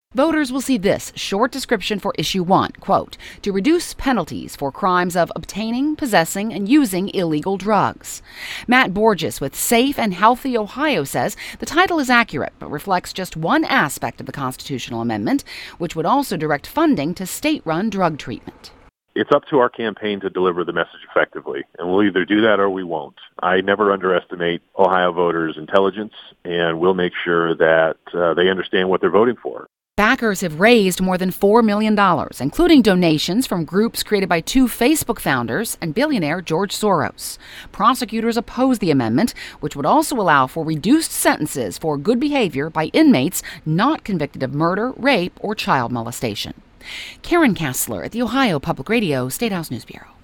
Voters will see this short description for Issue 1, quote, to reduce penalties for crimes of obtaining, possessing, and using illegal drugs. Matt Borges with Safe and Healthy Ohio says the title is accurate, but reflects just one aspect of the constitutional amendment, which would also direct funding to state-run drug treatment. It's up to our campaign to deliver the message effectively, and we'll either do that or we won't. I never underestimate Ohio voters' intelligence, and we'll make sure that they understand what they're voting for. Backers have raised more than $4 million, including donations from groups created by two Facebook founders and billionaire George Soros. Prosecutors oppose the amendment, which would also allow for reduced sentences for good behavior by inmates not convicted of murder, rape, or child molestation. Karen Kassler at the Ohio Public Radio State House News Bureau.